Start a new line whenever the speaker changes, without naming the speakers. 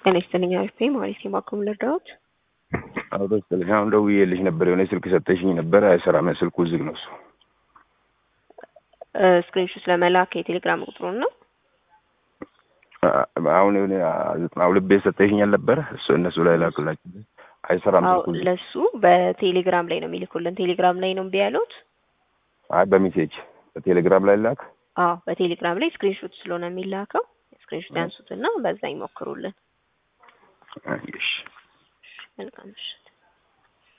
ጤና አሪፍ ማለት የማቆም ልርዳዎት?
አዎ ደስተኛ አሁን ደውዬልሽ ነበር የሆነ ስልክ ሰጠሽኝ ነበር አይሰራም ስልኩ ዝግ ነው እሱ
ስክሪንሾት ለመላክ የቴሌግራም ቁጥሩን ነው
አሁን የሆነ 92 ቤት ሰጠሽኝ ነበር እነሱ ላይ ላክላችሁ አይሰራም ስልኩ
ለሱ በቴሌግራም ላይ ነው የሚልኩልን ቴሌግራም ላይ ነው ቢያሉት
አይ በሜሴጅ በቴሌግራም ላይ ላክ
አዎ በቴሌግራም ላይ ስክሪንሾት ስለሆነ የሚላከው ስክሪንሾት ያንሱትና በዛ ይሞክሩልን
እሺ
መልካም እሺ